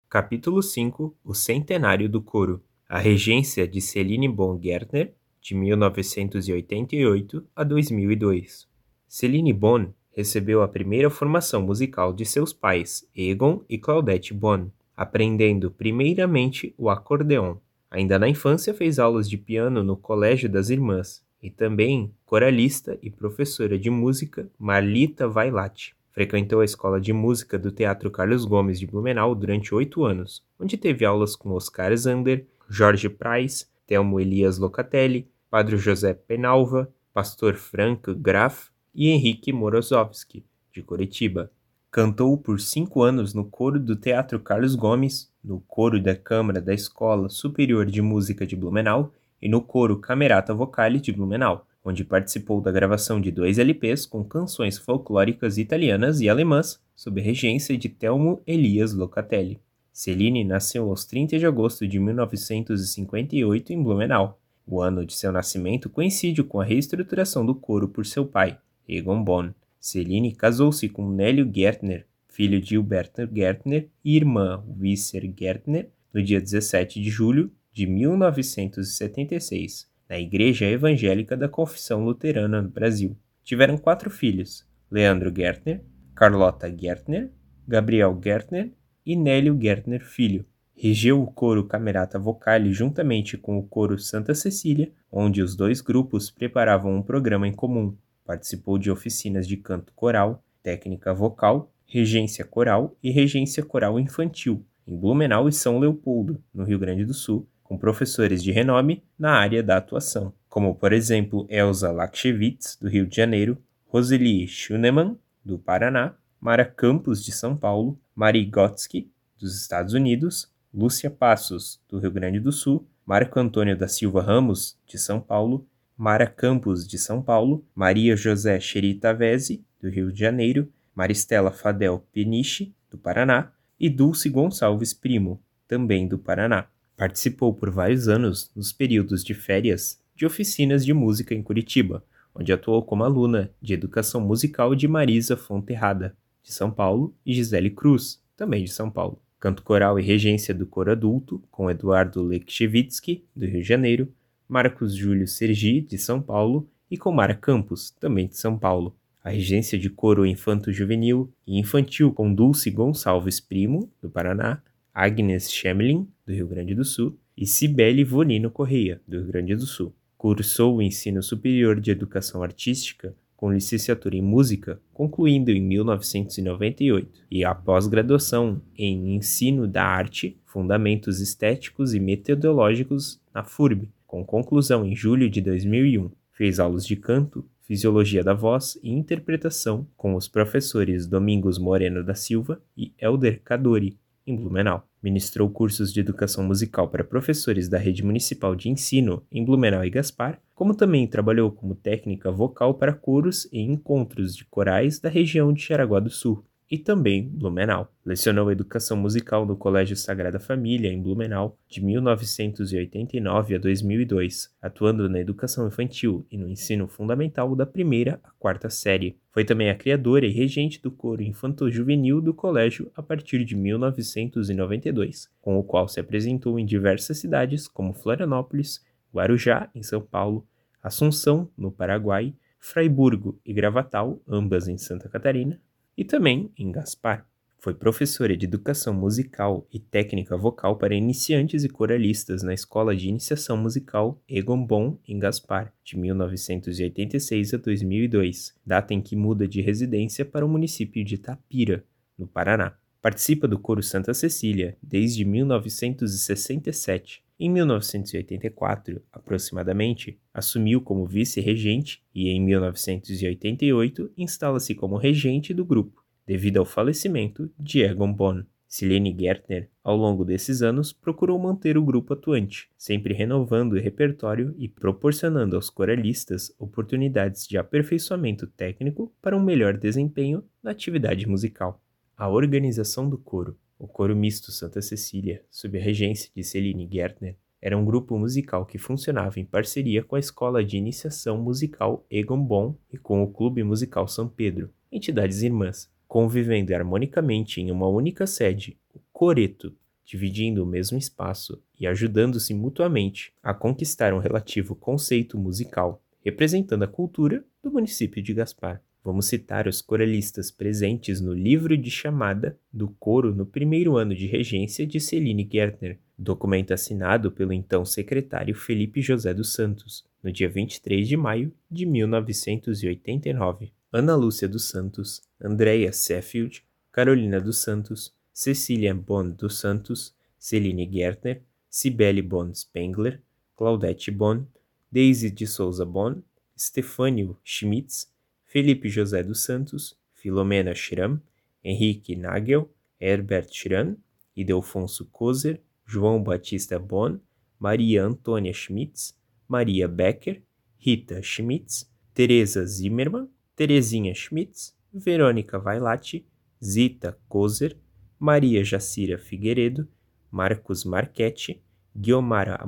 Capítulo 5 O Centenário do Coro. A regência de Celine Baumgärtner, de 1988 a 2002. Celine Bonn recebeu a primeira formação musical de seus pais, Egon e Claudette Bonn, aprendendo primeiramente o acordeon. Ainda na infância fez aulas de piano no Colégio das Irmãs e também coralista e professora de música Marlita Vailate. Frequentou a Escola de Música do Teatro Carlos Gomes de Blumenau durante 8 anos, onde teve aulas com Oscar Zander, Jorge Price, Telmo Elias Locatelli, Padre José Penalva, Pastor Frank Graf e Henrique Morozowski, de Curitiba. Cantou por 5 anos no coro do Teatro Carlos Gomes, no coro da Câmara da Escola Superior de Música de Blumenau e no coro Camerata Vocale de Blumenau, onde participou da gravação de 2 LPs com canções folclóricas italianas e alemãs, sob regência de Telmo Elias Locatelli. Celine nasceu aos 30 de agosto de 1958 em Blumenau. O ano de seu nascimento coincide com a reestruturação do coro por seu pai, Egon Bonn. Celine casou-se com Nélio Gärtner, filho de Hilberto Gärtner e irmã Wisser Gärtner, no dia 17 de julho de 1976, na Igreja Evangélica da Confissão Luterana no Brasil. Tiveram 4 filhos, Leandro Gärtner, Carlota Gärtner, Gabriel Gärtner e Nélio Gärtner Filho. Regeu o coro Camerata Vocale juntamente com o coro Santa Cecília, onde os 2 grupos preparavam um programa em comum. Participou de oficinas de canto coral, técnica vocal, regência coral e regência coral infantil, em Blumenau e São Leopoldo, no Rio Grande do Sul, com professores de renome na área da atuação, como por exemplo Elza Lakshevitz, do Rio de Janeiro, Roseli Schunemann, do Paraná, Mara Campos, de São Paulo, Mari Gotsky, dos Estados Unidos, Lúcia Passos, do Rio Grande do Sul, Marco Antônio da Silva Ramos, de São Paulo, Mara Campos, de São Paulo, Maria José Cheritavese, do Rio de Janeiro, Maristela Fadel Peniche, do Paraná, e Dulce Gonçalves Primo, também do Paraná. Participou por vários anos, nos períodos de férias, de oficinas de música em Curitiba, onde atuou como aluna de educação musical de Marisa Fonterrada, de São Paulo, e Gisele Cruz, também de São Paulo. Canto coral e regência do coro adulto, com Eduardo Lekshevitsky, do Rio de Janeiro, Marcos Júlio Sergi, de São Paulo, e com Mara Campos, também de São Paulo. A regência de coro infanto-juvenil e infantil com Dulce Gonçalves Primo, do Paraná, Agnes Schemlin, do Rio Grande do Sul, e Cibele Vonino Correia, do Rio Grande do Sul. Cursou o ensino superior de educação artística com licenciatura em música, concluindo em 1998, e a pós-graduação em ensino da arte, fundamentos estéticos e metodológicos na FURB, com conclusão em julho de 2001. Fez aulas de canto, fisiologia da voz e interpretação com os professores Domingos Moreno da Silva e Elder Cadori, em Blumenau. Ministrou cursos de educação musical para professores da Rede Municipal de Ensino em Blumenau e Gaspar, como também trabalhou como técnica vocal para coros e encontros de corais da região de Jaraguá do Sul, e também Blumenau. Lecionou educação musical no Colégio Sagrada Família, em Blumenau, de 1989 a 2002, atuando na educação infantil e no ensino fundamental da 1ª à 4ª série. Foi também a criadora e regente do coro infanto-juvenil do colégio a partir de 1992, com o qual se apresentou em diversas cidades como Florianópolis, Guarujá, em São Paulo, Assunção, no Paraguai, Fraiburgo e Gravatal, ambas em Santa Catarina, e também em Gaspar. Foi professora de educação musical e técnica vocal para iniciantes e coralistas na Escola de Iniciação Musical Egon Bonn, em Gaspar, de 1986 a 2002, data em que muda de residência para o município de Itapira, no Paraná. Participa do coro Santa Cecília desde 1967. Em 1984, aproximadamente, assumiu como vice-regente e, em 1988, instala-se como regente do grupo, devido ao falecimento de Egon Bonn. Celine Gärtner, ao longo desses anos, procurou manter o grupo atuante, sempre renovando o repertório e proporcionando aos coralistas oportunidades de aperfeiçoamento técnico para um melhor desempenho na atividade musical. A organização do coro. O Coro Misto Santa Cecília, sob a regência de Celine Gärtner, era um grupo musical que funcionava em parceria com a Escola de Iniciação Musical Egon Bonn e com o Clube Musical São Pedro, entidades irmãs, convivendo harmonicamente em uma única sede, o Coreto, dividindo o mesmo espaço e ajudando-se mutuamente a conquistar um relativo conceito musical, representando a cultura do município de Gaspar. Vamos citar os coralistas presentes no livro de chamada do coro no primeiro ano de regência de Celine Gärtner, documento assinado pelo então secretário Felipe José dos Santos, no dia 23 de maio de 1989. Ana Lúcia dos Santos, Andrea Sheffield, Carolina dos Santos, Cecília Bon dos Santos, Celine Gärtner, Cibele Bon Spengler, Claudette Bon, Daisy de Souza Bon, Stefânio Schmitz, Felipe José dos Santos, Filomena Schramm, Henrique Nagel, Herbert Schramm, Ildefonso Kozer, João Batista Bon, Maria Antônia Schmitz, Maria Becker, Rita Schmitz, Teresa Zimmermann, Terezinha Schmitz, Verônica Vailate, Zita Kozer, Maria Jacira Figueiredo, Marcos Marchetti, Guiomar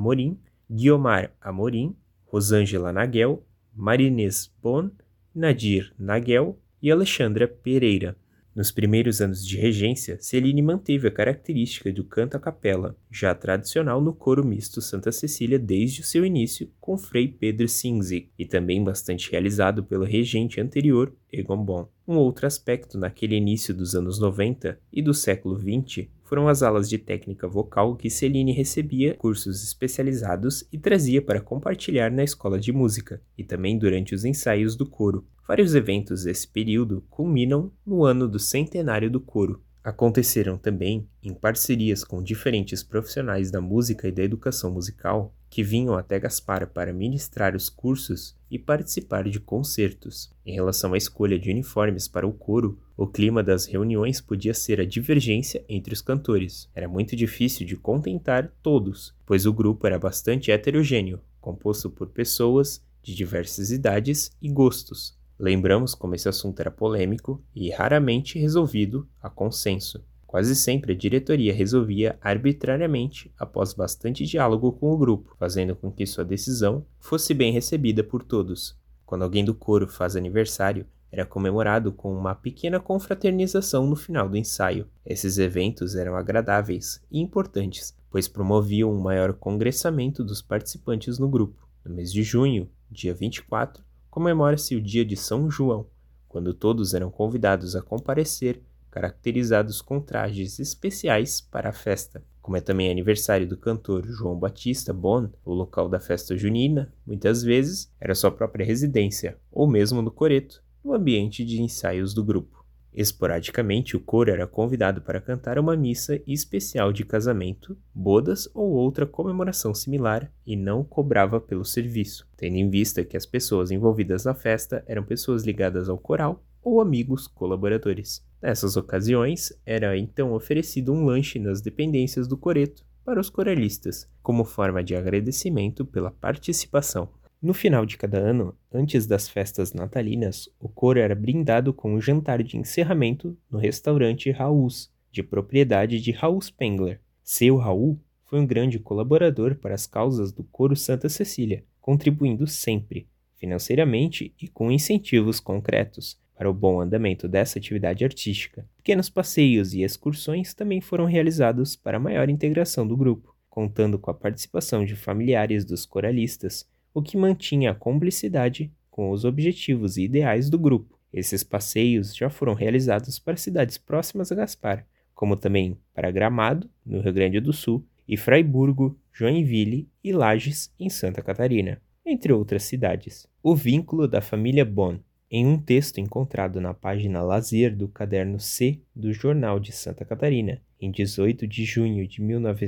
Amorim, Rosângela Nagel, Marinês Bon, Nadir Nagel e Alexandra Pereira. Nos primeiros anos de regência, Celine manteve a característica do canto a capela, já tradicional no coro misto Santa Cecília desde o seu início com Frei Pedro Sinzig, e também bastante realizado pelo regente anterior, Egon Bon. Um outro aspecto naquele início dos anos 90 e do século XX foram as aulas de técnica vocal que Celine recebia cursos especializados e trazia para compartilhar na escola de música, e também durante os ensaios do coro. Vários eventos desse período culminam no ano do centenário do coro. Aconteceram também em parcerias com diferentes profissionais da música e da educação musical que vinham até Gaspar para ministrar os cursos e participar de concertos. Em relação à escolha de uniformes para o coro, o clima das reuniões podia ser a divergência entre os cantores. Era muito difícil de contentar todos, pois o grupo era bastante heterogêneo, composto por pessoas de diversas idades e gostos. Lembramos como esse assunto era polêmico e raramente resolvido a consenso. Quase sempre a diretoria resolvia arbitrariamente após bastante diálogo com o grupo, fazendo com que sua decisão fosse bem recebida por todos. Quando alguém do coro faz aniversário, era comemorado com uma pequena confraternização no final do ensaio. Esses eventos eram agradáveis e importantes, pois promoviam um maior congressamento dos participantes no grupo. No mês de junho, dia 24, comemora-se o dia de São João, quando todos eram convidados a comparecer, caracterizados com trajes especiais para a festa. Como é também aniversário do cantor João Batista Bon, o local da festa junina, muitas vezes, era sua própria residência, ou mesmo no coreto, no ambiente de ensaios do grupo. Esporadicamente, o coro era convidado para cantar uma missa especial de casamento, bodas ou outra comemoração similar e não cobrava pelo serviço, tendo em vista que as pessoas envolvidas na festa eram pessoas ligadas ao coral ou amigos colaboradores. Nessas ocasiões, era então oferecido um lanche nas dependências do coreto para os coralistas, como forma de agradecimento pela participação. No final de cada ano, antes das festas natalinas, o coro era brindado com um jantar de encerramento no restaurante Raul's, de propriedade de Raul Spengler. Seu Raul foi um grande colaborador para as causas do coro Santa Cecília, contribuindo sempre, financeiramente e com incentivos concretos, para o bom andamento dessa atividade artística. Pequenos passeios e excursões também foram realizados para a maior integração do grupo, contando com a participação de familiares dos coralistas, o que mantinha a cumplicidade com os objetivos e ideais do grupo. Esses passeios já foram realizados para cidades próximas a Gaspar, como também para Gramado, no Rio Grande do Sul, e Fraiburgo, Joinville e Lages, em Santa Catarina, entre outras cidades. O vínculo da família Bon. Em um texto encontrado na página Lazer do caderno C do Jornal de Santa Catarina, em 18 de junho de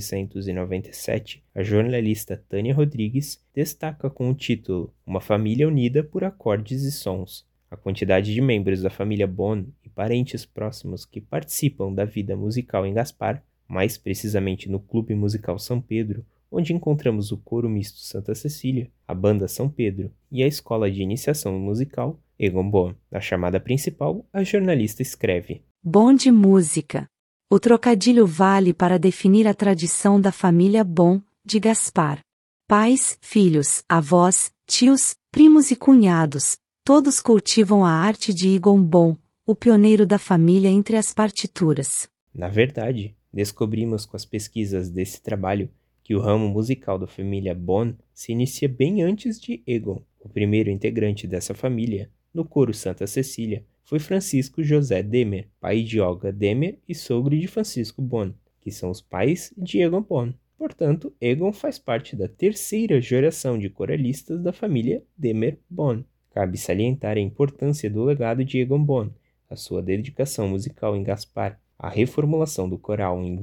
1997, a jornalista Tânia Rodrigues destaca com o título Uma família unida por acordes e sons. A quantidade de membros da família Bon e parentes próximos que participam da vida musical em Gaspar, mais precisamente no Clube Musical São Pedro, onde encontramos o Coro Misto Santa Cecília, a Banda São Pedro e a Escola de Iniciação Musical Egon Bon. Na chamada principal, a jornalista escreve: Bon de música. O trocadilho vale para definir a tradição da família Bon, de Gaspar. Pais, filhos, avós, tios, primos e cunhados, todos cultivam a arte de Egon Bon, o pioneiro da família entre as partituras. Na verdade, Descobrimos com as pesquisas desse trabalho que o ramo musical da família Bon se inicia bem antes de Egon. O primeiro integrante dessa família, no coro Santa Cecília, foi Francisco José Demer, pai de Olga Demer e sogro de Francisco Bon, que são os pais de Egon Bon. Portanto, Egon faz parte da terceira geração de coralistas da família Demer-Bon. Cabe salientar a importância do legado de Egon Bon, a sua dedicação musical em Gaspar, a reformulação do coral em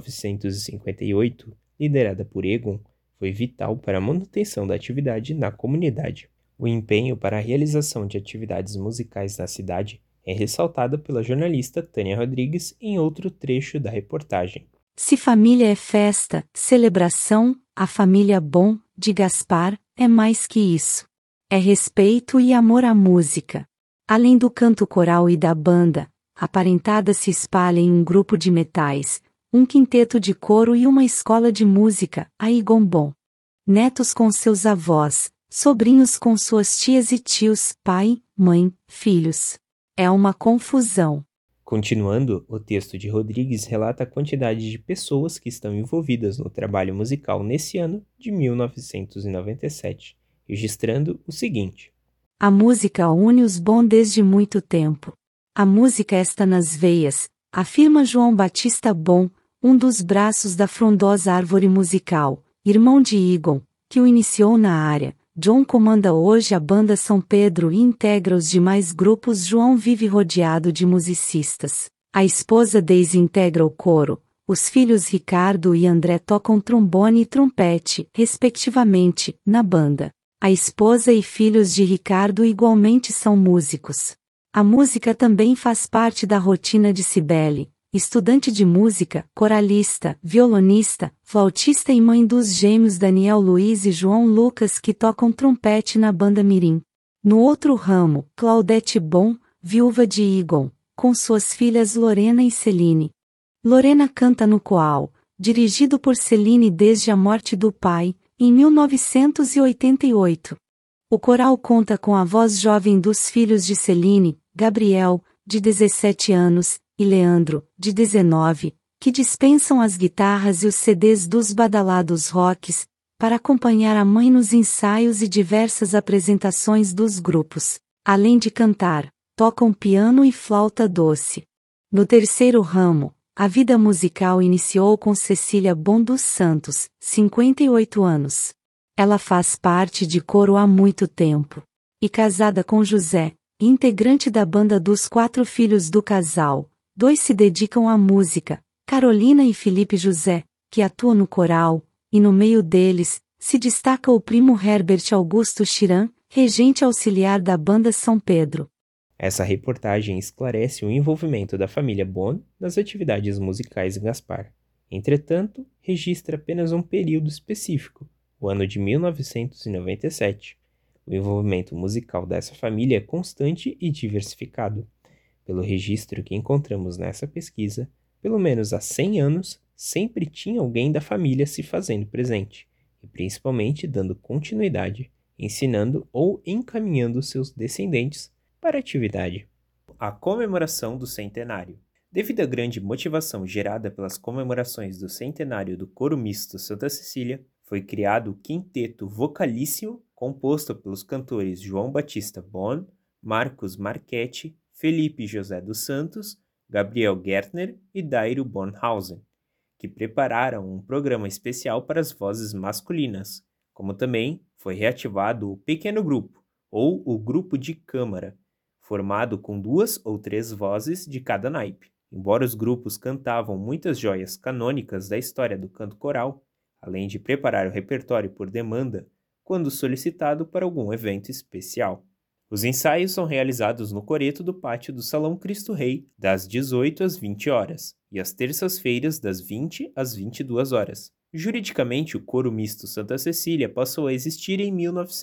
1958, liderada por Egon, foi vital para a manutenção da atividade na comunidade. O empenho para a realização de atividades musicais na cidade é ressaltado pela jornalista Tânia Rodrigues em outro trecho da reportagem. Se família é festa, celebração, a família Bon, de Gaspar, é mais que isso. É respeito e amor à música. Além do canto coral e da banda, a parentada se espalha em um grupo de metais, um quinteto de coro e uma escola de música, a Egon Bon. Netos com seus avós, sobrinhos com suas tias e tios, pai, mãe, filhos. É uma confusão. Continuando, o texto de Rodrigues relata a quantidade de pessoas que estão envolvidas no trabalho musical nesse ano de 1997, registrando o seguinte: A música une os Bon desde muito tempo. A música está nas veias, afirma João Batista Bon, um dos braços da frondosa árvore musical, irmão de Egon, que o iniciou na área. John comanda hoje a banda São Pedro e integra os demais grupos. João vive rodeado de musicistas. A esposa Daisy integra o coro. Os filhos Ricardo e André tocam trombone e trompete, respectivamente, na banda. A esposa e filhos de Ricardo igualmente são músicos. A música também faz parte da rotina de Cibele, estudante de música, coralista, violonista, flautista e mãe dos gêmeos Daniel Luiz e João Lucas que tocam trompete na banda mirim. No outro ramo, Claudete Bon, viúva de Egon, com suas filhas Lorena e Celine. Lorena canta no coal, dirigido por Celine desde a morte do pai, em 1988. O coral conta com a voz jovem dos filhos de Celine, Gabriel, de 17 anos, e Leandro, de 19, que dispensam as guitarras e os CDs dos badalados rocks, para acompanhar a mãe nos ensaios e diversas apresentações dos grupos. Além de cantar, tocam piano e flauta doce. No terceiro ramo, a vida musical iniciou com Cecília Bon dos Santos, 58 anos. Ela faz parte de coro há muito tempo. E casada com José, integrante da banda dos 4 filhos do casal, 2 se dedicam à música, Carolina e Felipe José, que atuam no coral, e no meio deles, se destaca o primo Herbert Augusto Chiran, regente auxiliar da banda São Pedro. Essa reportagem esclarece o envolvimento da família Bon nas atividades musicais em Gaspar. Entretanto, registra apenas um período específico, o ano de 1997. O envolvimento musical dessa família é constante e diversificado. Pelo registro que encontramos nessa pesquisa, pelo menos há 100 anos, sempre tinha alguém da família se fazendo presente, e principalmente dando continuidade, ensinando ou encaminhando seus descendentes para a atividade. A comemoração do centenário. Devido à grande motivação gerada pelas comemorações do centenário do Coro Misto Santa Cecília, foi criado o Quinteto Vocalíssimo, composto pelos cantores João Batista Bon, Marcos Marchetti, Felipe José dos Santos, Gabriel Gärtner e Dairo Bornhausen, que prepararam um programa especial para as vozes masculinas, como também foi reativado o pequeno grupo, ou o grupo de câmara, formado com 2 ou 3 vozes de cada naipe. Embora os grupos cantavam muitas joias canônicas da história do canto coral, além de preparar o repertório por demanda, quando solicitado para algum evento especial. Os ensaios são realizados no coreto do pátio do Salão Cristo Rei, das 18 às 20 horas, e às terças-feiras, das 20 às 22 horas. Juridicamente, o Coro Misto Santa Cecília passou a existir em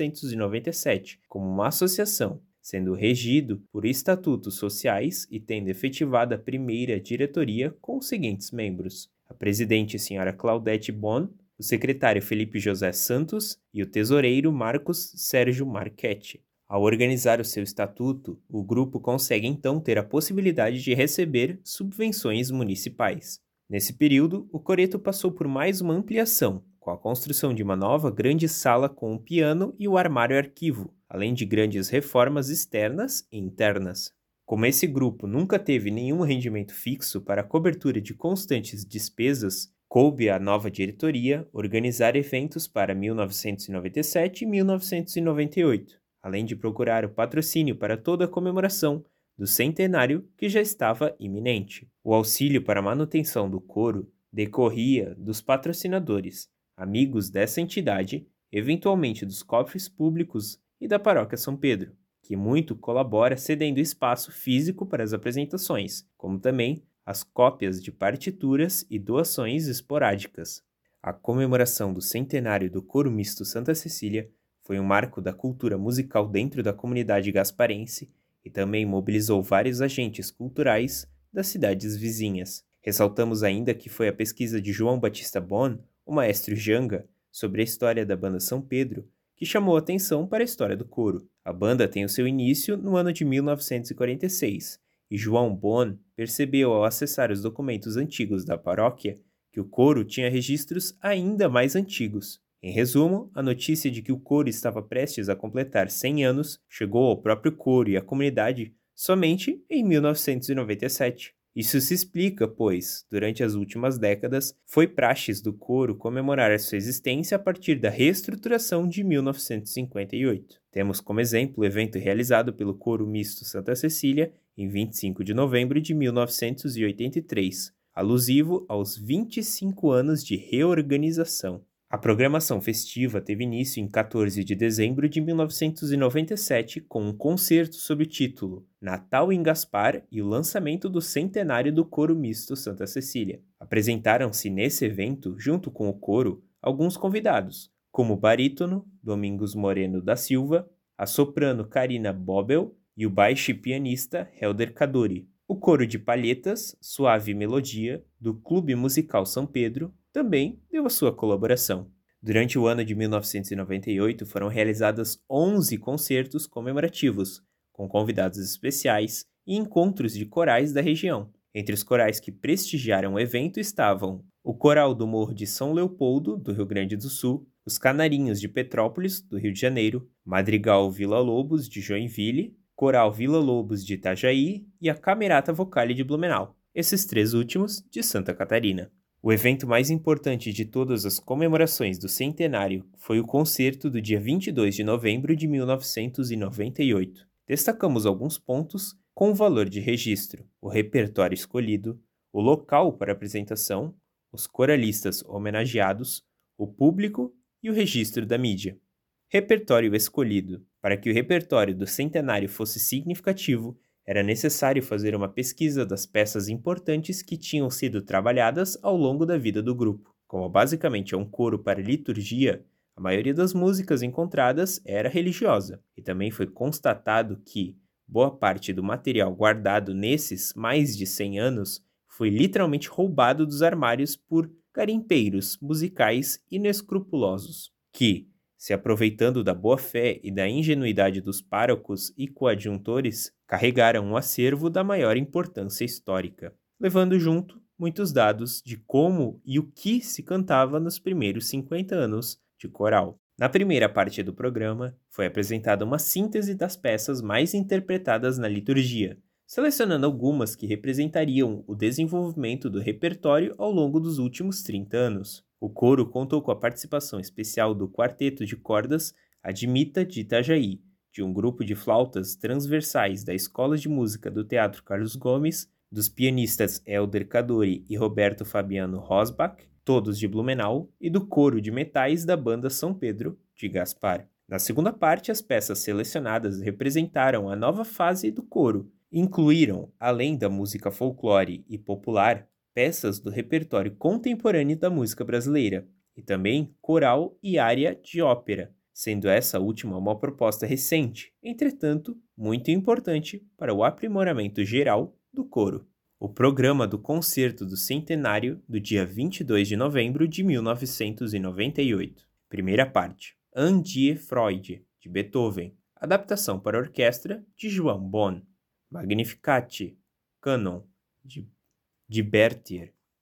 1997, como uma associação, sendo regido por estatutos sociais e tendo efetivado a primeira diretoria com os seguintes membros: a presidente Sra. Claudete Bon, o secretário Felipe José Santos e o tesoureiro Marcos Sérgio Marchetti. Ao organizar o seu estatuto, o grupo consegue então ter a possibilidade de receber subvenções municipais. Nesse período, o coreto passou por mais uma ampliação, com a construção de uma nova grande sala com o piano e o armário-arquivo, além de grandes reformas externas e internas. Como esse grupo nunca teve nenhum rendimento fixo para a cobertura de constantes despesas, coube à nova diretoria organizar eventos para 1997 e 1998, além de procurar o patrocínio para toda a comemoração do centenário que já estava iminente. O auxílio para a manutenção do coro decorria dos patrocinadores, amigos dessa entidade, eventualmente dos cofres públicos e da Paróquia São Pedro, que muito colabora cedendo espaço físico para as apresentações, como também as cópias de partituras e doações esporádicas. A comemoração do centenário do Coro Misto Santa Cecília foi um marco da cultura musical dentro da comunidade gasparense e também mobilizou vários agentes culturais das cidades vizinhas. Ressaltamos ainda que foi a pesquisa de João Batista Bon, o maestro Janga, sobre a história da banda São Pedro, que chamou atenção para a história do coro. A banda tem o seu início no ano de 1946, e João Bon percebeu ao acessar os documentos antigos da paróquia que o coro tinha registros ainda mais antigos. Em resumo, a notícia de que o coro estava prestes a completar 100 anos chegou ao próprio coro e à comunidade somente em 1997. Isso se explica, pois, durante as últimas décadas, foi praxes do coro comemorar a sua existência a partir da reestruturação de 1958. Temos como exemplo o evento realizado pelo Coro Misto Santa Cecília em 25 de novembro de 1983, alusivo aos 25 anos de reorganização. A programação festiva teve início em 14 de dezembro de 1997 com um concerto sob o título Natal em Gaspar e o lançamento do centenário do Coro Misto Santa Cecília. Apresentaram-se nesse evento, junto com o coro, alguns convidados, como o barítono Domingos Moreno da Silva, a soprano Karina Bobel e o baixo e pianista Helder Kaduri. O coro de palhetas, Suave Melodia, do Clube Musical São Pedro, também deu a sua colaboração. Durante o ano de 1998 foram realizados 11 concertos comemorativos, com convidados especiais e encontros de corais da região. Entre os corais que prestigiaram o evento estavam o Coral do Morro de São Leopoldo, do Rio Grande do Sul, os Canarinhos de Petrópolis, do Rio de Janeiro, Madrigal Vila Lobos, de Joinville, Coral Vila Lobos de Itajaí e a Camerata Vocale de Blumenau, esses três últimos de Santa Catarina. O evento mais importante de todas as comemorações do centenário foi o concerto do dia 22 de novembro de 1998. Destacamos alguns pontos com o valor de registro, o repertório escolhido, o local para apresentação, os coralistas homenageados, o público e o registro da mídia. Repertório escolhido. Para que o repertório do centenário fosse significativo, era necessário fazer uma pesquisa das peças importantes que tinham sido trabalhadas ao longo da vida do grupo. Como basicamente é um coro para liturgia, a maioria das músicas encontradas era religiosa, e também foi constatado que boa parte do material guardado nesses mais de 100 anos foi literalmente roubado dos armários por garimpeiros musicais inescrupulosos, que, se aproveitando da boa-fé e da ingenuidade dos párocos e coadjuntores, carregaram um acervo da maior importância histórica, levando junto muitos dados de como e o que se cantava nos primeiros 50 anos de coral. Na primeira parte do programa, foi apresentada uma síntese das peças mais interpretadas na liturgia, selecionando algumas que representariam o desenvolvimento do repertório ao longo dos últimos 30 anos. O coro contou com a participação especial do quarteto de cordas Admita de Itajaí, de um grupo de flautas transversais da Escola de Música do Teatro Carlos Gomes, dos pianistas Helder Kaduri e Roberto Fabiano Rosbach, todos de Blumenau, e do coro de metais da banda São Pedro, de Gaspar. Na segunda parte, as peças selecionadas representaram a nova fase do coro. Incluíram, além da música folclore e popular, peças do repertório contemporâneo da música brasileira, e também coral e área de ópera, sendo essa última uma proposta recente, entretanto, muito importante para o aprimoramento geral do coro. O programa do concerto do centenário do dia 22 de novembro de 1998. Primeira parte. An die Freude, de Beethoven. Adaptação para orquestra de João Bon. Magnificat, Canon, de Berthier.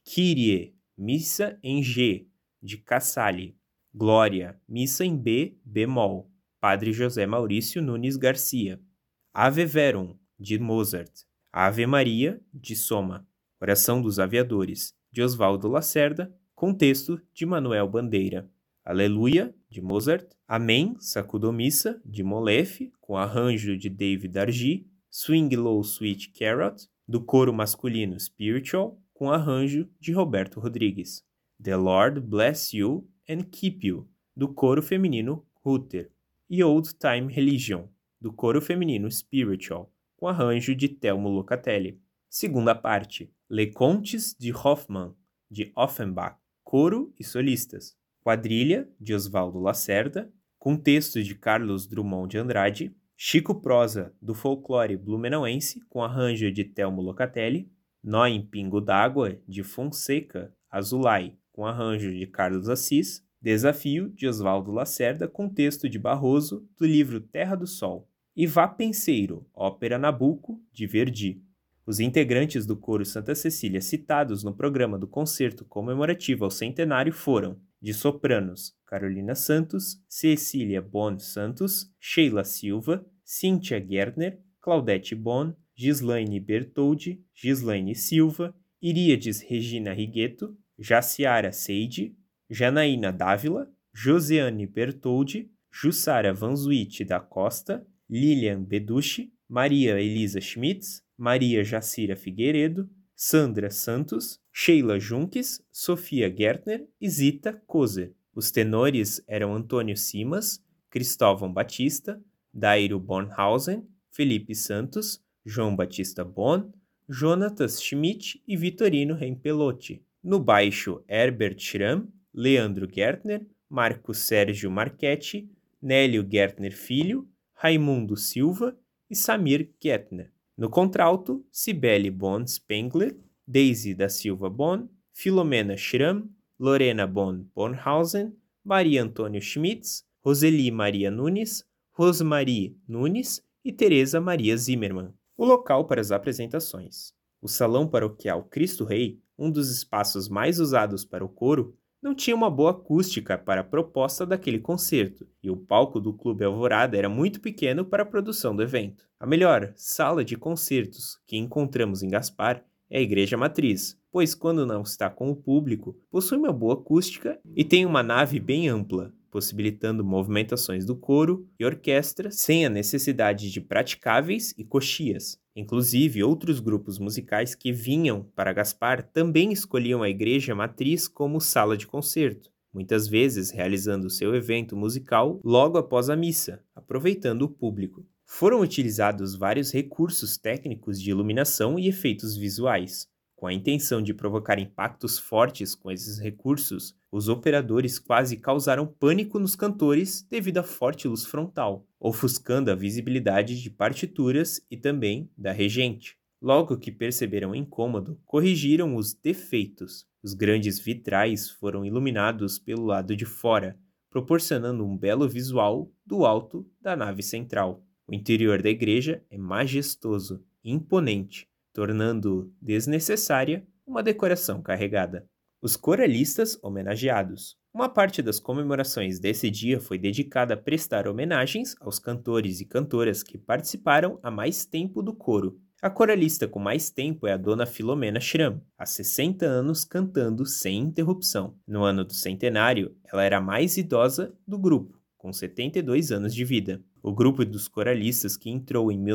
Kyrie, missa em G, de Casale. Glória, missa em B, bemol, Padre José Maurício Nunes Garcia. Ave Verum, de Mozart. Ave Maria, de Soma. Oração dos Aviadores, de Oswaldo Lacerda, com texto de Manuel Bandeira. Aleluia, de Mozart. Amém, Sacudomissa, de Molefe, com arranjo de David Argy. Swing Low Sweet Carrot, do coro masculino Spiritual, com arranjo de Roberto Rodrigues. The Lord Bless You and Keep You, do coro feminino Ruther. E Old Time Religion, do coro feminino Spiritual, com arranjo de Telmo Locatelli. Segunda parte, Les Contes de Hoffmann, de Offenbach, coro e solistas. Quadrilha, de Oswaldo Lacerda, com texto de Carlos Drummond de Andrade. Chico Prosa, do folclore blumenauense, com arranjo de Telmo Locatelli. Nó em Pingo d'Água, de Fonseca Azulay, com arranjo de Carlos Assis. Desafio, de Oswaldo Lacerda, com texto de Barroso, do livro Terra do Sol. E Vá Penseiro, ópera Nabucco, de Verdi. Os integrantes do coro Santa Cecília citados no programa do concerto comemorativo ao centenário foram, de sopranos, Carolina Santos, Cecília Bon Santos, Sheila Silva, Cíntia Gertner, Claudete Bon, Gislaine Bertoldi, Gislaine Silva, Iríades Regina Righetto, Jaciara Seide, Janaína Dávila, Josiane Bertoldi, Jussara Vanzuiti da Costa, Lilian Beducci, Maria Elisa Schmitz, Maria Jacira Figueiredo, Sandra Santos, Sheila Junques, Sofia Gertner e Zita Kozer. Os tenores eram Antônio Simas, Cristóvão Batista, Dairo Bornhausen, Felipe Santos, João Batista Bon, Jonatas Schmidt e Vitorino Rempelotti. No baixo, Herbert Schramm, Leandro Gertner, Marco Sérgio Marchetti, Nélio Gertner Filho, Raimundo Silva e Samir Gertner. No contralto, Cibele Bon Spengler, Daisy da Silva Bon, Filomena Schramm, Lorena Bon Bornhausen, Maria Antônio Schmitz, Roseli Maria Nunes, Rosemarie Nunes e Teresa Maria Zimmermann. O local para as apresentações. O Salão Paroquial Cristo Rei, um dos espaços mais usados para o coro, não tinha uma boa acústica para a proposta daquele concerto, e o palco do Clube Alvorada era muito pequeno para a produção do evento. A melhor sala de concertos que encontramos em Gaspar é a Igreja Matriz, pois quando não está com o público, possui uma boa acústica e tem uma nave bem ampla, possibilitando movimentações do coro e orquestra sem a necessidade de praticáveis e coxias. Inclusive, outros grupos musicais que vinham para Gaspar também escolhiam a Igreja Matriz como sala de concerto, muitas vezes realizando seu evento musical logo após a missa, aproveitando o público. Foram utilizados vários recursos técnicos de iluminação e efeitos visuais. Com a intenção de provocar impactos fortes com esses recursos, os operadores quase causaram pânico nos cantores devido à forte luz frontal, ofuscando a visibilidade de partituras e também da regente. Logo que perceberam o incômodo, corrigiram os defeitos. Os grandes vitrais foram iluminados pelo lado de fora, proporcionando um belo visual do alto da nave central. O interior da igreja é majestoso e imponente, tornando desnecessária uma decoração carregada. Os coralistas homenageados. Uma parte das comemorações desse dia foi dedicada a prestar homenagens aos cantores e cantoras que participaram há mais tempo do coro. A coralista com mais tempo é a dona Filomena Schramm, há 60 anos cantando sem interrupção. No ano do centenário, ela era a mais idosa do grupo, com 72 anos de vida. O grupo dos coralistas que entrou em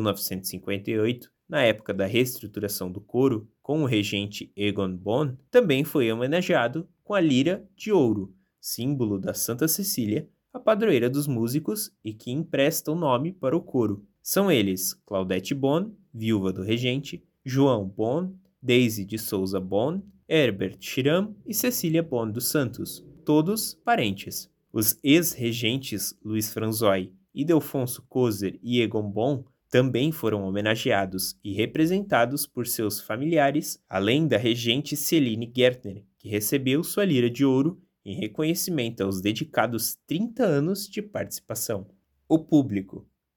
1958, na época da reestruturação do coro, com o regente Egon Bon, também foi homenageado com a lira de ouro, símbolo da Santa Cecília, a padroeira dos músicos e que empresta o nome para o coro. São eles Claudete Bon, viúva do regente, João Bon, Daisy de Souza Bon, Herbert Schramm e Cecília Bon dos Santos, todos parentes. Os ex-regentes Luiz Franzói, Ildefonso Kozer e Egon Bon também foram homenageados e representados por seus familiares, além da regente Celine Gertner, que recebeu sua lira de ouro em reconhecimento aos dedicados 30 anos de participação. O público.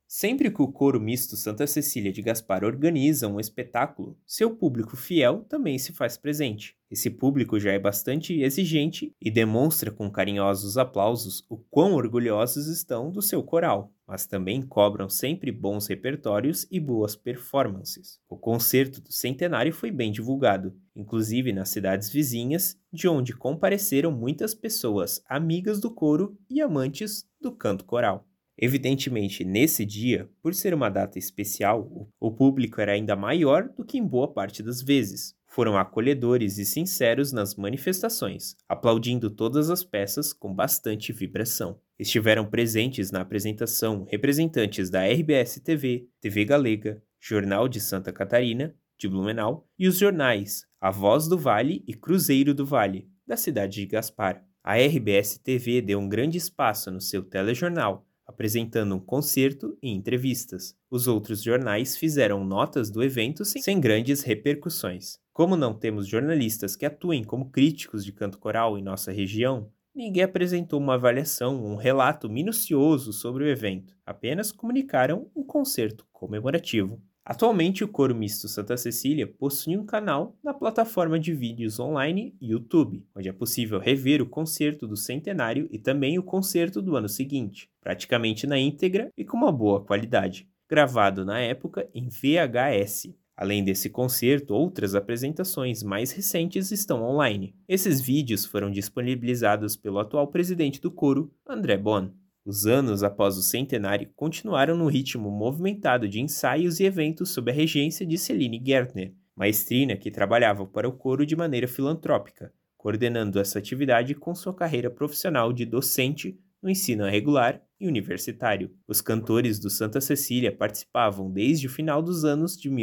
Sempre que o coro misto Santa Cecília de Gaspar organiza um espetáculo, seu público fiel também se faz presente. Esse público já é bastante exigente e demonstra com carinhosos aplausos o quão orgulhosos estão do seu coral, mas também cobram sempre bons repertórios e boas performances. O concerto do centenário foi bem divulgado, inclusive nas cidades vizinhas, de onde compareceram muitas pessoas amigas do coro e amantes do canto coral. Evidentemente, nesse dia, por ser uma data especial, o público era ainda maior do que em boa parte das vezes. Foram acolhedores e sinceros nas manifestações, aplaudindo todas as peças com bastante vibração. Estiveram presentes na apresentação representantes da RBS-TV, TV Galega, Jornal de Santa Catarina, de Blumenau, e os jornais A Voz do Vale e Cruzeiro do Vale, da cidade de Gaspar. A RBS-TV deu um grande espaço no seu telejornal, apresentando um concerto e entrevistas. Os outros jornais fizeram notas do evento sem grandes repercussões. Como não temos jornalistas que atuem como críticos de canto coral em nossa região, ninguém apresentou uma avaliação, um relato minucioso sobre o evento. Apenas comunicaram um concerto comemorativo. Atualmente, o Coro Misto Santa Cecília possui um canal na plataforma de vídeos online YouTube, onde é possível rever o concerto do centenário e também o concerto do ano seguinte, praticamente na íntegra e com uma boa qualidade, gravado na época em VHS. Além desse concerto, outras apresentações mais recentes estão online. Esses vídeos foram disponibilizados pelo atual presidente do coro, André Bon. Os anos após o centenário continuaram no ritmo movimentado de ensaios e eventos sob a regência de Celine Gertner, maestrina que trabalhava para o coro de maneira filantrópica, coordenando essa atividade com sua carreira profissional de docente no ensino regular e universitário. Os cantores do Santa Cecília participavam desde o final dos anos de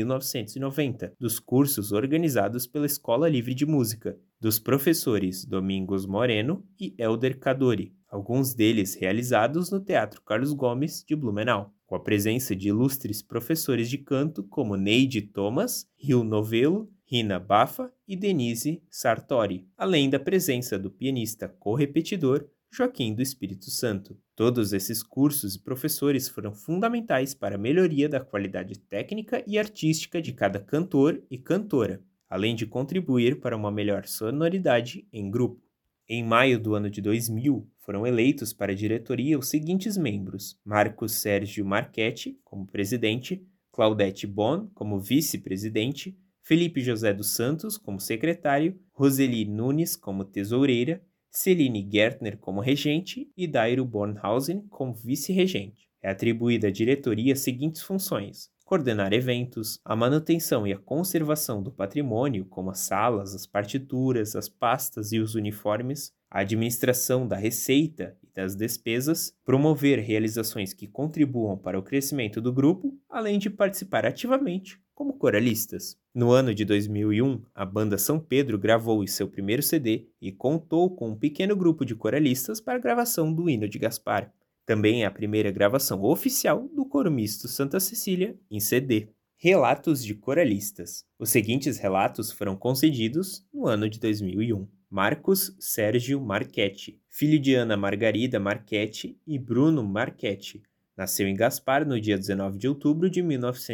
1990 dos cursos organizados pela Escola Livre de Música, dos professores Domingos Moreno e Elder Cadori, alguns deles realizados no Teatro Carlos Gomes de Blumenau, com a presença de ilustres professores de canto como Neide Thomas, Rio Novello, Rina Baffa e Denise Sartori, além da presença do pianista correpetidor Joaquim do Espírito Santo. Todos esses cursos e professores foram fundamentais para a melhoria da qualidade técnica e artística de cada cantor e cantora, além de contribuir para uma melhor sonoridade em grupo. Em maio do ano de 2000, foram eleitos para a diretoria os seguintes membros: Marcos Sérgio Marchetti, como presidente, Claudete Bon, como vice-presidente, Felipe José dos Santos, como secretário, Roseli Nunes, como tesoureira, Celine Gertner como regente e Dairo Bornhausen como vice-regente. É atribuída à diretoria as seguintes funções: coordenar eventos, a manutenção e a conservação do patrimônio, como as salas, as partituras, as pastas e os uniformes, a administração da receita e das despesas, promover realizações que contribuam para o crescimento do grupo, além de participar ativamente como coralistas. No ano de 2001, a banda São Pedro gravou seu primeiro CD e contou com um pequeno grupo de coralistas para a gravação do Hino de Gaspar. Também é a primeira gravação oficial do Coro Misto Santa Cecília em CD. Relatos de coralistas. Os seguintes relatos foram concedidos no ano de 2001. Marcos Sérgio Marchetti, filho de Ana Margarida Marchetti e Bruno Marchetti. Nasceu em Gaspar no dia 19 de outubro de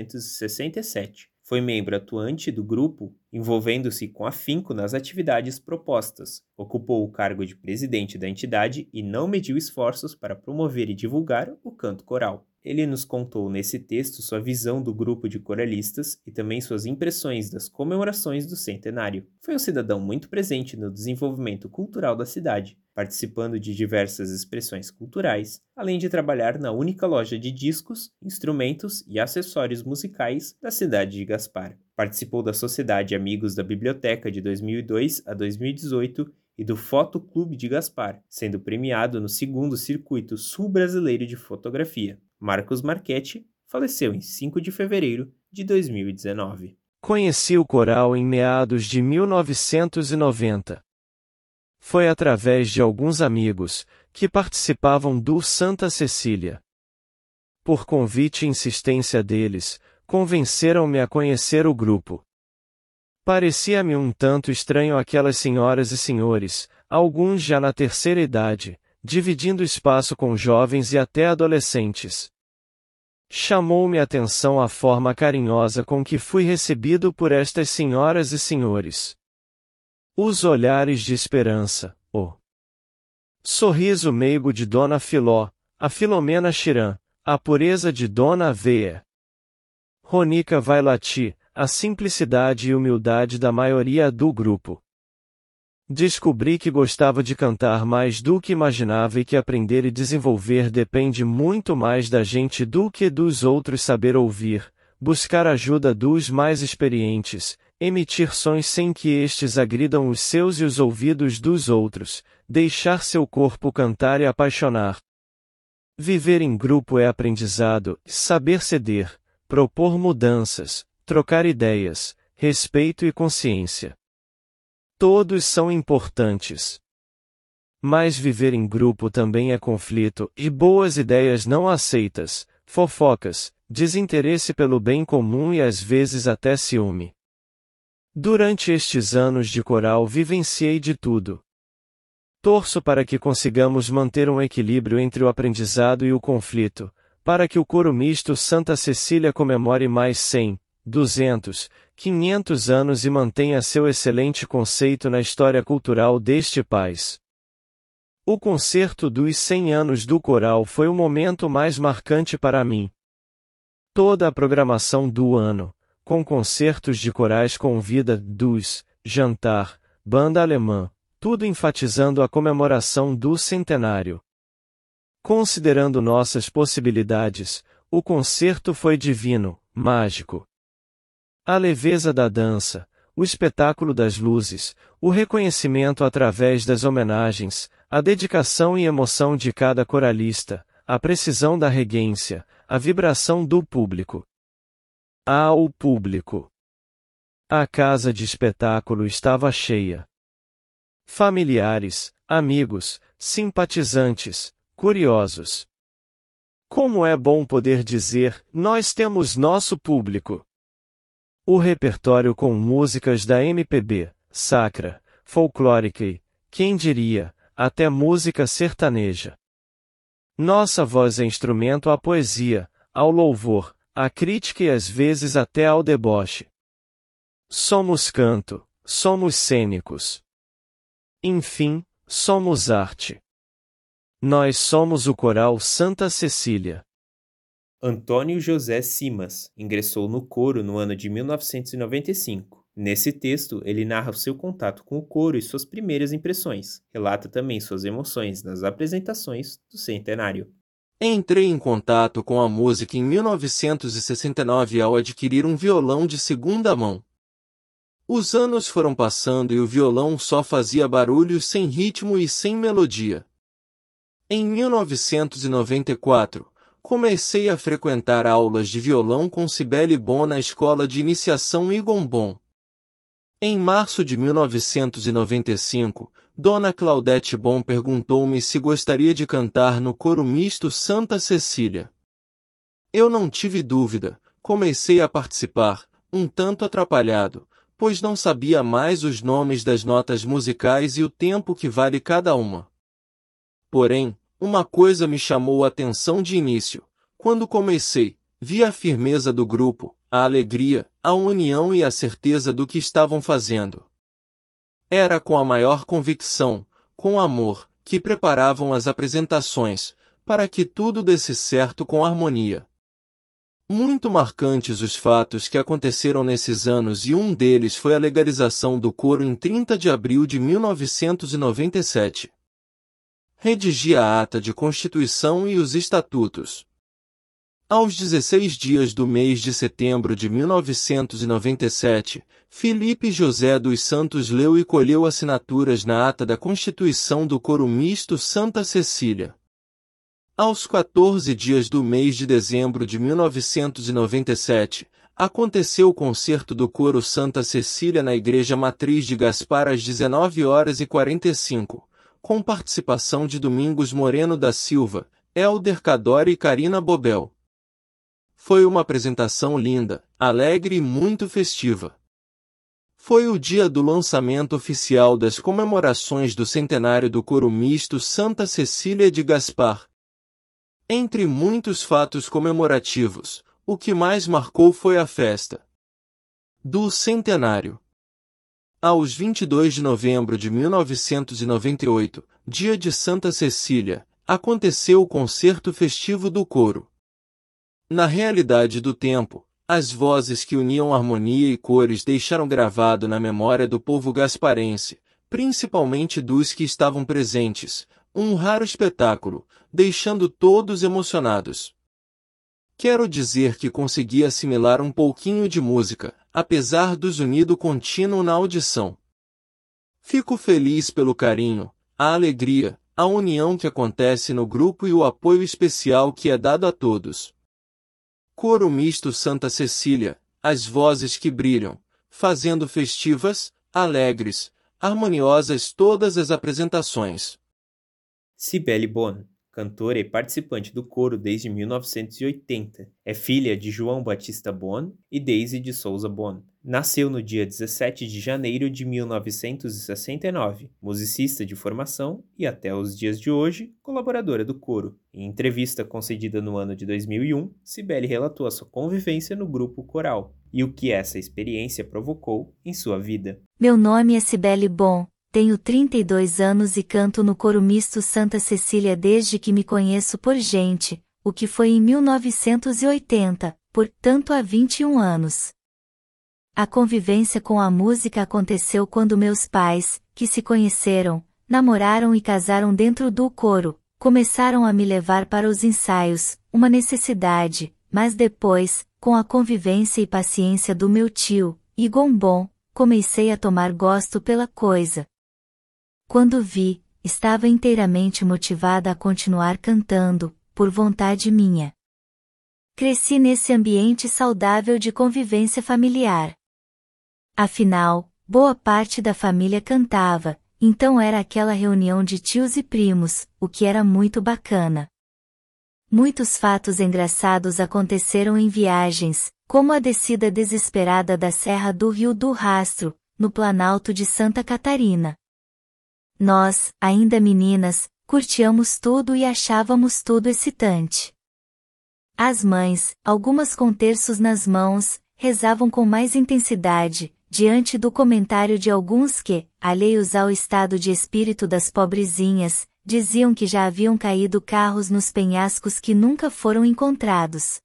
1967. Foi membro atuante do grupo, envolvendo-se com afinco nas atividades propostas. Ocupou o cargo de presidente da entidade e não mediu esforços para promover e divulgar o canto coral. Ele nos contou nesse texto sua visão do grupo de coralistas e também suas impressões das comemorações do centenário. Foi um cidadão muito presente no desenvolvimento cultural da cidade, participando de diversas expressões culturais, além de trabalhar na única loja de discos, instrumentos e acessórios musicais da cidade de Gaspar. Participou da Sociedade Amigos da Biblioteca de 2002 a 2018 e do Foto Clube de Gaspar, sendo premiado no 2º Circuito Sul-Brasileiro de Fotografia. Marcos Marchetti faleceu em 5 de fevereiro de 2019. Conheci o coral em meados de 1990. Foi através de alguns amigos, que participavam do Santa Cecília. Por convite e insistência deles, convenceram-me a conhecer o grupo. Parecia-me um tanto estranho aquelas senhoras e senhores, alguns já na terceira idade, dividindo espaço com jovens e até adolescentes. Chamou-me a atenção a forma carinhosa com que fui recebido por estas senhoras e senhores. Os olhares de esperança, o sorriso meigo de Dona Filó, a Filomena Chiran, a pureza de Dona Aveia. Ronica Vailati, a simplicidade e humildade da maioria do grupo. Descobri que gostava de cantar mais do que imaginava e que aprender e desenvolver depende muito mais da gente do que dos outros saber ouvir, buscar ajuda dos mais experientes, emitir sons sem que estes agridam os seus e os ouvidos dos outros, deixar seu corpo cantar e apaixonar. Viver em grupo é aprendizado, saber ceder, propor mudanças, trocar ideias, respeito e consciência. Todos são importantes. Mas viver em grupo também é conflito e boas ideias não aceitas, fofocas, desinteresse pelo bem comum e às vezes até ciúme. Durante estes anos de coral vivenciei de tudo. Torço para que consigamos manter um equilíbrio entre o aprendizado e o conflito, para que o coro misto Santa Cecília comemore mais 100, 200, 500 anos e mantenha seu excelente conceito na história cultural deste país. O concerto dos 100 anos do coral foi o momento mais marcante para mim. Toda a programação do ano, com concertos de corais com vida, jantar, banda alemã, tudo enfatizando a comemoração do centenário. Considerando nossas possibilidades, o concerto foi divino, mágico. A leveza da dança, o espetáculo das luzes, o reconhecimento através das homenagens, a dedicação e emoção de cada coralista, a precisão da regência, a vibração do público. O público. A casa de espetáculo estava cheia. Familiares, amigos, simpatizantes, curiosos. Como é bom poder dizer, nós temos nosso público. O repertório com músicas da MPB, sacra, folclórica e, quem diria, até música sertaneja. Nossa voz é instrumento à poesia, ao louvor, à crítica e às vezes até ao deboche. Somos canto, somos cênicos. Enfim, somos arte. Nós somos o coral Santa Cecília. Antônio José Simas ingressou no coro no ano de 1995. Nesse texto, ele narra o seu contato com o coro e suas primeiras impressões. Relata também suas emoções nas apresentações do centenário. Entrei em contato com a música em 1969 ao adquirir um violão de segunda mão. Os anos foram passando e o violão só fazia barulhos sem ritmo e sem melodia. Em 1994, comecei a frequentar aulas de violão com Cibele Bon na escola de iniciação Egon Bon. Em março de 1995, Dona Claudete Bon perguntou-me se gostaria de cantar no coro misto Santa Cecília. Eu não tive dúvida, comecei a participar, um tanto atrapalhado, pois não sabia mais os nomes das notas musicais e o tempo que vale cada uma. Porém, uma coisa me chamou a atenção de início. Quando comecei, vi a firmeza do grupo, a alegria, a união e a certeza do que estavam fazendo. Era com a maior convicção, com amor, que preparavam as apresentações, para que tudo desse certo com harmonia. Muito marcantes os fatos que aconteceram nesses anos e um deles foi a legalização do coro em 30 de abril de 1997. Redigi a ata de constituição e os estatutos. Aos 16 dias do mês de setembro de 1997, Felipe José dos Santos leu e colheu assinaturas na ata da constituição do coro misto Santa Cecília. Aos 14 dias do mês de dezembro de 1997, aconteceu o concerto do coro Santa Cecília na Igreja Matriz de Gaspar às 19h45. Com participação de Domingos Moreno da Silva, Hélder Cadore e Carina Bobel. Foi uma apresentação linda, alegre e muito festiva. Foi o dia do lançamento oficial das comemorações do centenário do coro misto Santa Cecília de Gaspar. Entre muitos fatos comemorativos, o que mais marcou foi a festa do centenário. Aos 22 de novembro de 1998, dia de Santa Cecília, aconteceu o concerto festivo do coro. Na realidade do tempo, as vozes que uniam harmonia e cores deixaram gravado na memória do povo gasparense, principalmente dos que estavam presentes, um raro espetáculo, deixando todos emocionados. Quero dizer que consegui assimilar um pouquinho de música, apesar do zunido contínuo na audição. Fico feliz pelo carinho, a alegria, a união que acontece no grupo e o apoio especial que é dado a todos. Coro misto Santa Cecília, as vozes que brilham, fazendo festivas, alegres, harmoniosas todas as apresentações. Cibele Bon, cantora e participante do coro desde 1980, é filha de João Batista Bon e Daisy de Souza Bon. Nasceu no dia 17 de janeiro de 1969, musicista de formação e, até os dias de hoje, colaboradora do coro. Em entrevista concedida no ano de 2001, Cibele relatou a sua convivência no grupo coral e o que essa experiência provocou em sua vida. Meu nome é Cibele Bon, tenho 32 anos e canto no coro misto Santa Cecília desde que me conheço por gente, o que foi em 1980, portanto há 21 anos. A convivência com a música aconteceu quando meus pais, que se conheceram, namoraram e casaram dentro do coro, começaram a me levar para os ensaios, uma necessidade, mas depois, com a convivência e paciência do meu tio, Igon Bon, comecei a tomar gosto pela coisa. Quando vi, estava inteiramente motivada a continuar cantando, por vontade minha. Cresci nesse ambiente saudável de convivência familiar. Afinal, boa parte da família cantava, então era aquela reunião de tios e primos, o que era muito bacana. Muitos fatos engraçados aconteceram em viagens, como a descida desesperada da Serra do Rio do Rastro, no Planalto de Santa Catarina. Nós, ainda meninas, curtíamos tudo e achávamos tudo excitante. As mães, algumas com terços nas mãos, rezavam com mais intensidade, diante do comentário de alguns que, alheios ao estado de espírito das pobrezinhas, diziam que já haviam caído carros nos penhascos que nunca foram encontrados.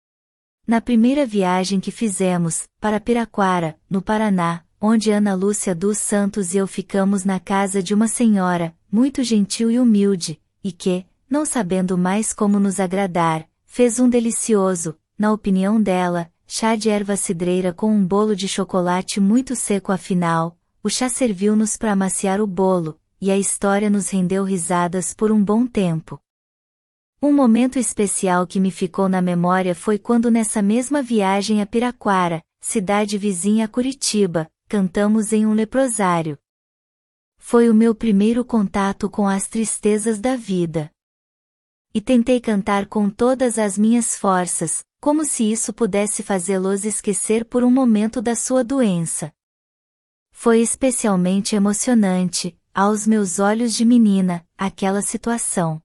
Na primeira viagem que fizemos, para Piraquara, no Paraná, onde Ana Lúcia dos Santos e eu ficamos na casa de uma senhora, muito gentil e humilde, e que, não sabendo mais como nos agradar, fez um delicioso, na opinião dela, chá de erva cidreira com um bolo de chocolate muito seco. Afinal, o chá serviu-nos para amaciar o bolo, e a história nos rendeu risadas por um bom tempo. Um momento especial que me ficou na memória foi quando nessa mesma viagem a Piraquara, cidade vizinha a Curitiba, cantamos em um leprosário. Foi o meu primeiro contato com as tristezas da vida. E tentei cantar com todas as minhas forças, como se isso pudesse fazê-los esquecer por um momento da sua doença. Foi especialmente emocionante, aos meus olhos de menina, aquela situação.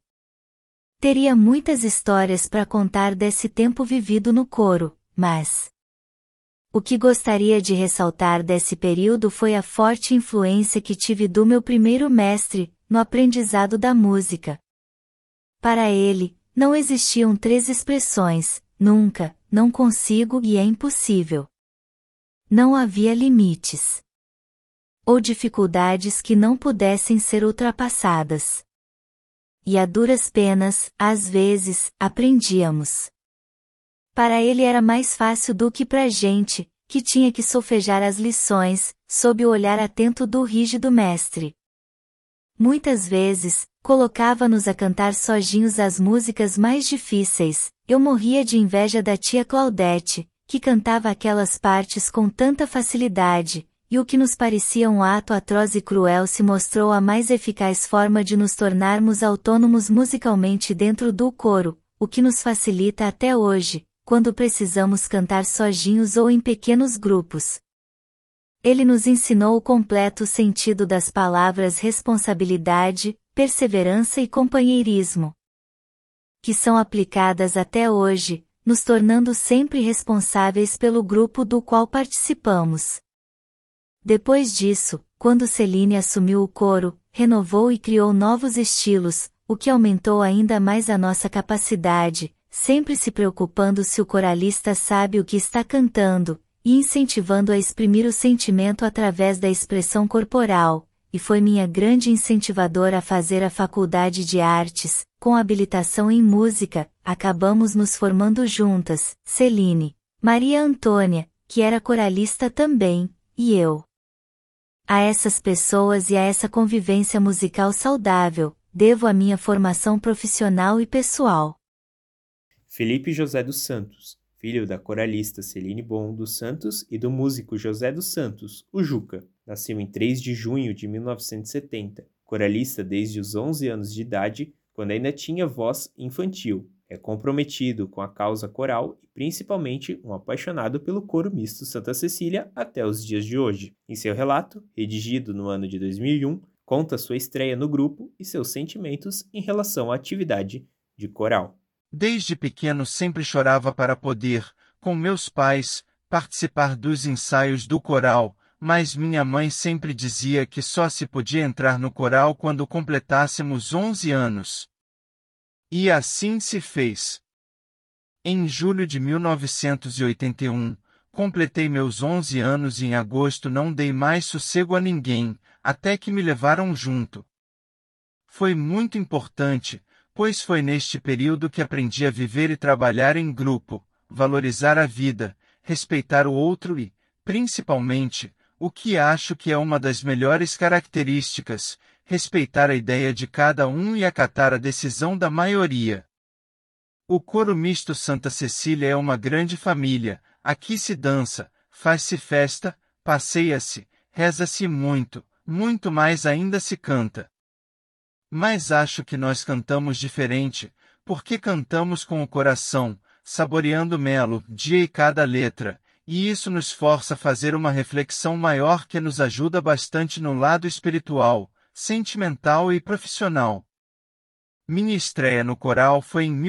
Teria muitas histórias para contar desse tempo vivido no coro, mas o que gostaria de ressaltar desse período foi a forte influência que tive do meu primeiro mestre, no aprendizado da música. Para ele, não existiam 3 expressões: nunca, não consigo e é impossível. Não havia limites ou dificuldades que não pudessem ser ultrapassadas. E a duras penas, às vezes, aprendíamos. Para ele era mais fácil do que pra gente, que tinha que solfejar as lições, sob o olhar atento do rígido mestre. Muitas vezes, colocava-nos a cantar sozinhos as músicas mais difíceis. Eu morria de inveja da tia Claudete, que cantava aquelas partes com tanta facilidade, e o que nos parecia um ato atroz e cruel se mostrou a mais eficaz forma de nos tornarmos autônomos musicalmente dentro do coro, o que nos facilita até hoje, quando precisamos cantar sozinhos ou em pequenos grupos. Ele nos ensinou o completo sentido das palavras responsabilidade, perseverança e companheirismo. que são aplicadas até hoje, nos tornando sempre responsáveis pelo grupo do qual participamos. Depois disso, quando Celine assumiu o coro, renovou e criou novos estilos, o que aumentou ainda mais a nossa capacidade, sempre se preocupando se o coralista sabe o que está cantando, e incentivando a exprimir o sentimento através da expressão corporal, e foi minha grande incentivadora a fazer a faculdade de artes, com habilitação em música, acabamos nos formando juntas, Celine, Maria Antônia, que era coralista também, e eu. A essas pessoas e a essa convivência musical saudável, devo a minha formação profissional e pessoal. Felipe José dos Santos, filho da coralista Celine Bon dos Santos e do músico José dos Santos, o Juca, nasceu em 3 de junho de 1970, coralista desde os 11 anos de idade, quando ainda tinha voz infantil. É comprometido com a causa coral e principalmente um apaixonado pelo coro misto Santa Cecília até os dias de hoje. Em seu relato, redigido no ano de 2001, conta sua estreia no grupo e seus sentimentos em relação à atividade de coral. Desde pequeno sempre chorava para poder, com meus pais, participar dos ensaios do coral, mas minha mãe sempre dizia que só se podia entrar no coral quando completássemos 11 anos. E assim se fez. Em julho de 1981, completei meus 11 anos e em agosto não dei mais sossego a ninguém, até que me levaram junto. Foi muito importante, pois foi neste período que aprendi a viver e trabalhar em grupo, valorizar a vida, respeitar o outro e, principalmente, o que acho que é uma das melhores características, respeitar a ideia de cada um e acatar a decisão da maioria. O coro misto Santa Cecília é uma grande família, aqui se dança, faz-se festa, passeia-se, reza-se muito, muito mais ainda se canta. Mas acho que nós cantamos diferente, porque cantamos com o coração, saboreando melodia e cada letra, e isso nos força a fazer uma reflexão maior que nos ajuda bastante no lado espiritual, sentimental e profissional. Minha estreia no coral foi em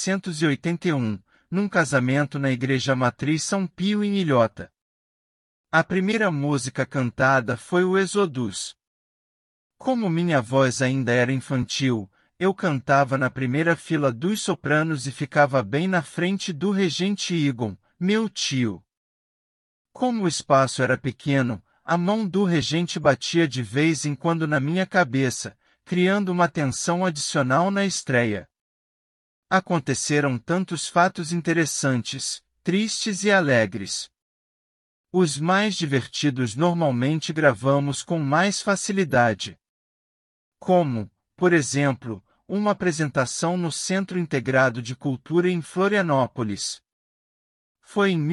1981, num casamento na Igreja Matriz São Pio em Ilhota. A primeira música cantada foi o Exodus. Como minha voz ainda era infantil, eu cantava na primeira fila dos sopranos e ficava bem na frente do regente Egon, meu tio. Como o espaço era pequeno, a mão do regente batia de vez em quando na minha cabeça, criando uma tensão adicional na estreia. Aconteceram tantos fatos interessantes, tristes e alegres. Os mais divertidos normalmente gravamos com mais facilidade. Como, por exemplo, uma apresentação no Centro Integrado de Cultura em Florianópolis. Foi em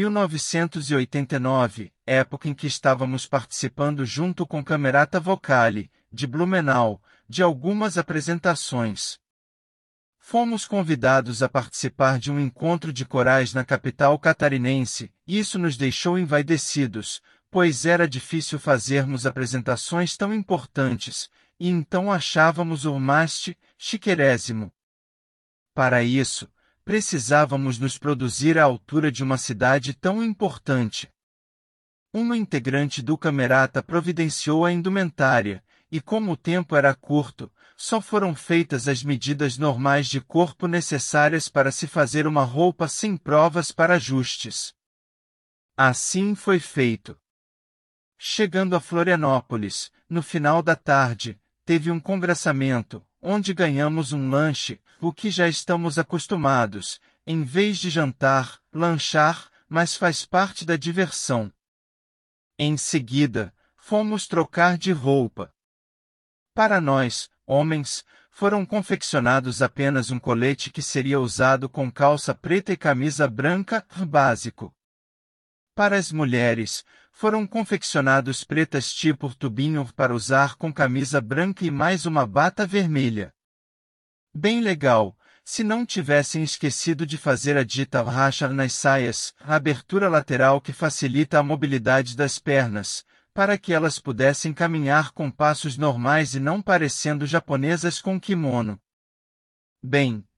1989, época em que estávamos participando junto com Camerata Vocale, de Blumenau, de algumas apresentações. Fomos convidados a participar de um encontro de corais na capital catarinense, e isso nos deixou envaidecidos, pois era difícil fazermos apresentações tão importantes, e então achávamos o maste chiquérrimo. Para isso, precisávamos nos produzir à altura de uma cidade tão importante. Uma integrante do Camerata providenciou a indumentária, e como o tempo era curto, só foram feitas as medidas normais de corpo necessárias para se fazer uma roupa sem provas para ajustes. Assim foi feito. Chegando a Florianópolis, no final da tarde, teve um congressamento, onde ganhamos um lanche, o que já estamos acostumados, em vez de jantar, lanchar, mas faz parte da diversão. Em seguida, fomos trocar de roupa. Para nós, homens, foram confeccionados apenas um colete que seria usado com calça preta e camisa branca, básico. Para as mulheres, foram confeccionados pretas tipo tubinho para usar com camisa branca e mais uma bata vermelha. Bem legal, se não tivessem esquecido de fazer a dita racha nas saias, a abertura lateral que facilita a mobilidade das pernas, para que elas pudessem caminhar com passos normais e não parecendo japonesas com kimono. Bem,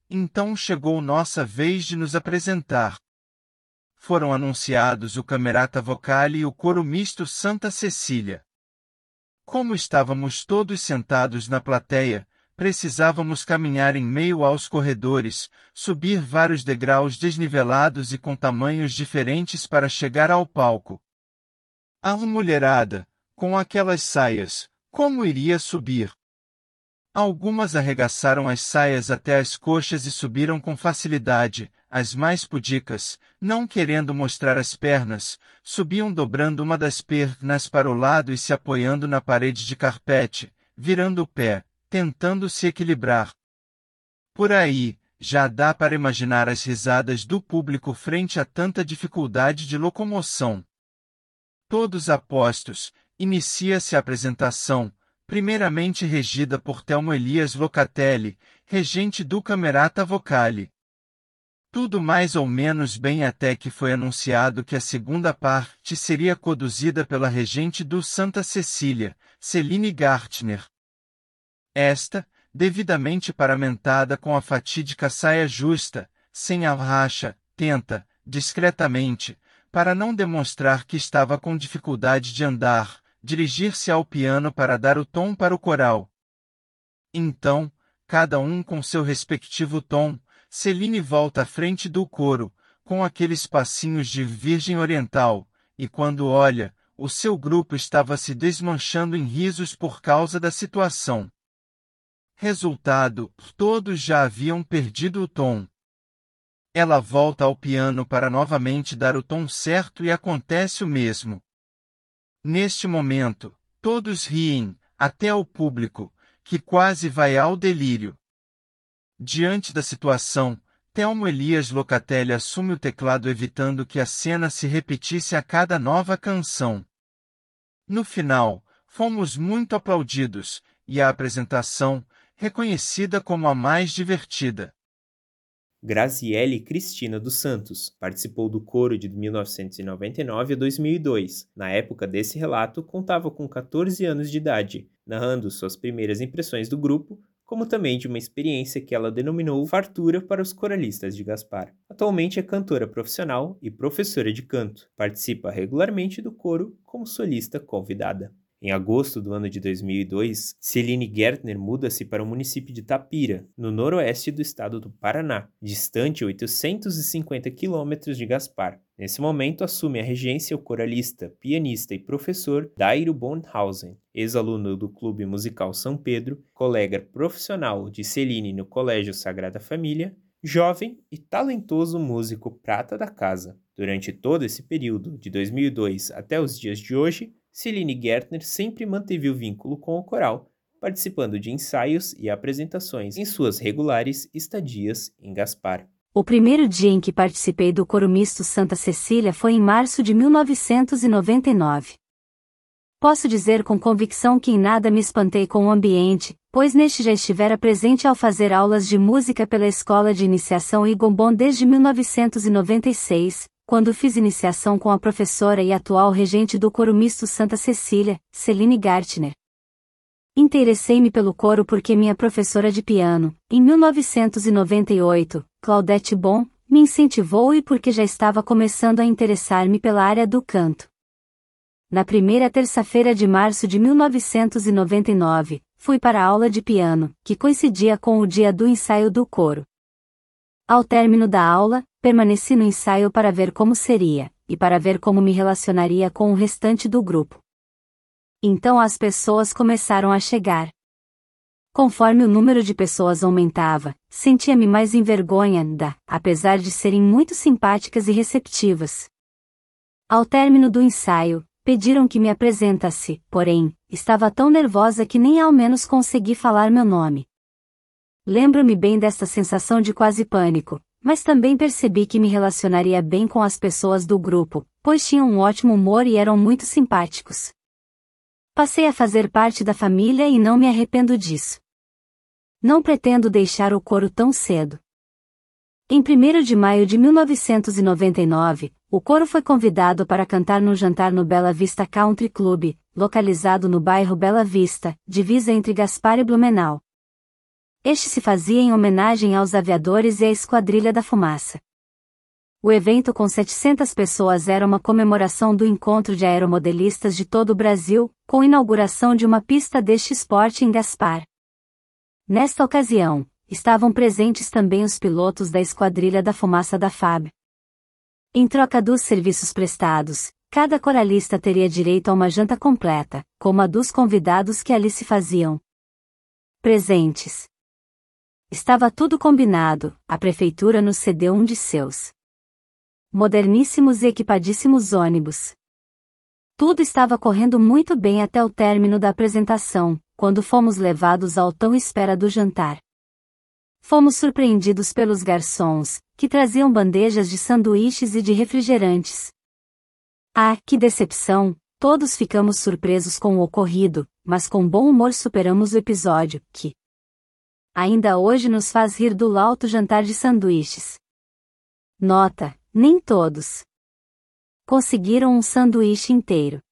Então chegou nossa vez de nos apresentar. Foram anunciados o Camerata Vocale e o coro misto Santa Cecília. Como estávamos todos sentados na plateia, precisávamos caminhar em meio aos corredores, subir vários degraus desnivelados e com tamanhos diferentes para chegar ao palco. A mulherada, com aquelas saias, como iria subir? Algumas arregaçaram as saias até as coxas e subiram com facilidade, as mais pudicas, não querendo mostrar as pernas, subiam dobrando uma das pernas para o lado e se apoiando na parede de carpete, virando o pé, tentando se equilibrar. Por aí, já dá para imaginar as risadas do público frente a tanta dificuldade de locomoção. Todos apostos, inicia-se a apresentação, primeiramente regida por Telmo Elias Locatelli, regente do Camerata Vocale. Tudo mais ou menos bem até que foi anunciado que a segunda parte seria conduzida pela regente do Santa Cecília, Celine Gartner. Esta, devidamente paramentada com a fatídica saia justa, sem arracha, tenta, discretamente, para não demonstrar que estava com dificuldade de andar, dirigir-se ao piano para dar o tom para o coral. Então, cada um com seu respectivo tom, Celine volta à frente do coro, com aqueles passinhos de virgem oriental, e quando olha, o seu grupo estava se desmanchando em risos por causa da situação. Resultado, todos já haviam perdido o tom. Ela volta ao piano para novamente dar o tom certo e acontece o mesmo. Neste momento, todos riem, até o público, que quase vai ao delírio. Diante da situação, Telmo Elias Locatelli assume o teclado evitando que a cena se repetisse a cada nova canção. No final, fomos muito aplaudidos, e a apresentação, reconhecida como a mais divertida. Graziele Cristina dos Santos participou do coro de 1999 a 2002. Na época desse relato, contava com 14 anos de idade, narrando suas primeiras impressões do grupo, como também de uma experiência que ela denominou fartura para os coralistas de Gaspar. Atualmente é cantora profissional e professora de canto. Participa regularmente do coro como solista convidada. Em agosto do ano de 2002, Celine Gertner muda-se para o município de Tapira, no noroeste do estado do Paraná, distante 850 quilômetros de Gaspar. Nesse momento assume a regência o coralista, pianista e professor Dairo Bonhausen, ex-aluno do Clube Musical São Pedro, colega profissional de Celine no Colégio Sagrada Família, jovem e talentoso músico prata da casa. Durante todo esse período, de 2002 até os dias de hoje, Celine Gertner sempre manteve o vínculo com o coral, participando de ensaios e apresentações em suas regulares estadias em Gaspar. O primeiro dia em que participei do coro misto Santa Cecília foi em março de 1999. Posso dizer com convicção que em nada me espantei com o ambiente, pois neste já estivera presente ao fazer aulas de música pela Escola de Iniciação Igombon desde 1996, quando fiz iniciação com a professora e atual regente do coro misto Santa Cecília, Celine Gartner. Interessei-me pelo coro porque minha professora de piano, em 1998, Claudette Bon, me incentivou e porque já estava começando a interessar-me pela área do canto. Na primeira terça-feira de março de 1999, fui para a aula de piano, que coincidia com o dia do ensaio do coro. Ao término da aula, permaneci no ensaio para ver como seria, e para ver como me relacionaria com o restante do grupo. Então as pessoas começaram a chegar. Conforme o número de pessoas aumentava, sentia-me mais envergonhada, apesar de serem muito simpáticas e receptivas. Ao término do ensaio, pediram que me apresentasse, porém, estava tão nervosa que nem ao menos consegui falar meu nome. Lembro-me bem desta sensação de quase pânico, mas também percebi que me relacionaria bem com as pessoas do grupo, pois tinham um ótimo humor e eram muito simpáticos. Passei a fazer parte da família e não me arrependo disso. Não pretendo deixar o coro tão cedo. Em 1º de maio de 1999, o coro foi convidado para cantar num jantar no Bela Vista Country Club, localizado no bairro Bela Vista, divisa entre Gaspar e Blumenau. Este se fazia em homenagem aos aviadores e à Esquadrilha da Fumaça. O evento com 700 pessoas era uma comemoração do encontro de aeromodelistas de todo o Brasil, com inauguração de uma pista deste esporte em Gaspar. Nesta ocasião, estavam presentes também os pilotos da Esquadrilha da Fumaça da FAB. Em troca dos serviços prestados, cada coralista teria direito a uma janta completa, como a dos convidados que ali se faziam presentes. Estava tudo combinado, a prefeitura nos cedeu um de seus moderníssimos e equipadíssimos ônibus. Tudo estava correndo muito bem até o término da apresentação, quando fomos levados ao tão esperado jantar. Fomos surpreendidos pelos garçons, que traziam bandejas de sanduíches e de refrigerantes. Ah, que decepção! Todos ficamos surpresos com o ocorrido, mas com bom humor superamos o episódio, que ainda hoje nos faz rir do lauto jantar de sanduíches. Nota: nem todos conseguiram um sanduíche inteiro.